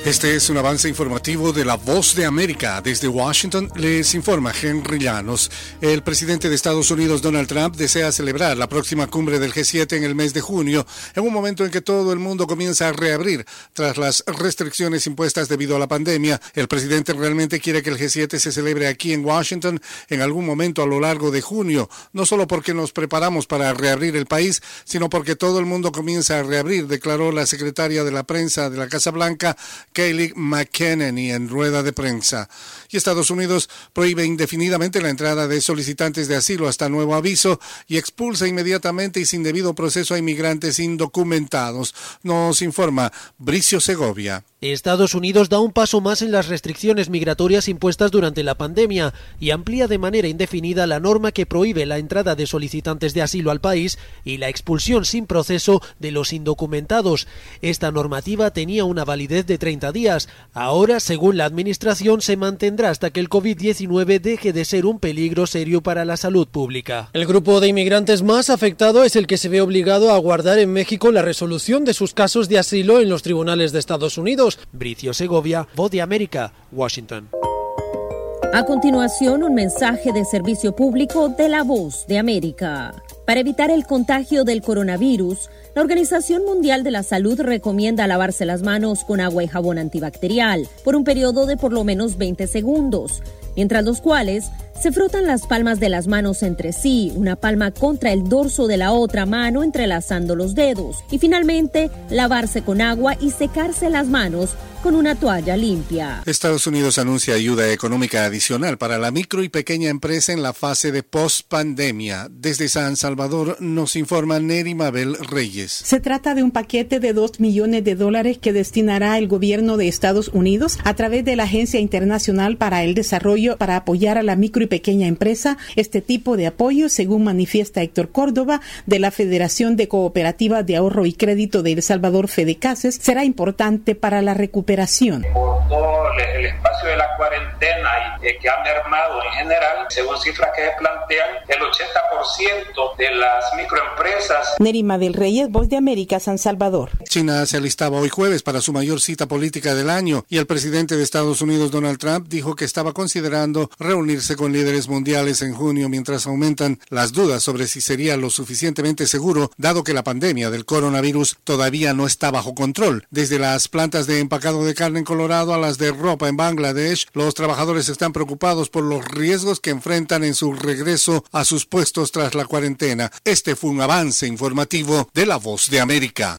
Este es un avance informativo de La Voz de América. Desde Washington les informa Henry Llanos. El presidente de Estados Unidos, Donald Trump, desea celebrar la próxima cumbre del G7 en el mes de junio, en un momento en que todo el mundo comienza a reabrir tras las restricciones impuestas debido a la pandemia. El presidente realmente quiere que el G7 se celebre aquí en Washington en algún momento a lo largo de junio, no solo porque nos preparamos para reabrir el país, sino porque todo el mundo comienza a reabrir, declaró la secretaria de la prensa de la Casa Blanca, Kayleigh McEnany, en rueda de prensa. Y Estados Unidos prohíbe indefinidamente la entrada de solicitantes de asilo hasta nuevo aviso y expulsa inmediatamente y sin debido proceso a inmigrantes indocumentados. Nos informa Bricio Segovia. Estados Unidos da un paso más en las restricciones migratorias impuestas durante la pandemia y amplía de manera indefinida la norma que prohíbe la entrada de solicitantes de asilo al país y la expulsión sin proceso de los indocumentados. Esta normativa tenía una validez de 30 días. Ahora, según la administración, se mantendrá hasta que el COVID-19 deje de ser un peligro serio para la salud pública. El grupo de inmigrantes más afectado es el que se ve obligado a aguardar en México la resolución de sus casos de asilo en los tribunales de Estados Unidos. Bricio Segovia, Voz de América, Washington. A continuación, un mensaje de servicio público de La Voz de América. Para evitar el contagio del coronavirus, la Organización Mundial de la Salud recomienda lavarse las manos con agua y jabón antibacterial por un periodo de por lo menos 20 segundos, mientras los cuales se frotan las palmas de las manos entre sí, una palma contra el dorso de la otra mano entrelazando los dedos, y finalmente lavarse con agua y secarse las manos con una toalla limpia. Estados Unidos anuncia ayuda económica adicional para la micro y pequeña empresa en la fase de post-pandemia. Desde San Salvador nos informa Neri Mabel Reyes. Se trata de un paquete de $2 millones que destinará el gobierno de Estados Unidos a través de la Agencia Internacional para el Desarrollo para apoyar a la micro y pequeña empresa. Este tipo de apoyo, según manifiesta Héctor Córdoba, de la Federación de Cooperativas de Ahorro y Crédito de El Salvador, FEDECASES, será importante para la recuperación. Por todo el espacio de la cuarentena que ha mermado en general, según cifras que se plantean, el 80% de las microempresas. Nerima del Reyes, Voz de América, San Salvador. China se alistaba hoy jueves para su mayor cita política del año y el presidente de Estados Unidos, Donald Trump, dijo que estaba considerando reunirse con líderes mundiales en junio mientras aumentan las dudas sobre si sería lo suficientemente seguro, dado que la pandemia del coronavirus todavía no está bajo control. Desde las plantas de empacado de carne en Colorado a las de ropa en Bangladesh, los trabajadores están preocupados por los riesgos que enfrentan en su regreso a sus puestos tras la cuarentena. Este fue un avance informativo de La Voz de América.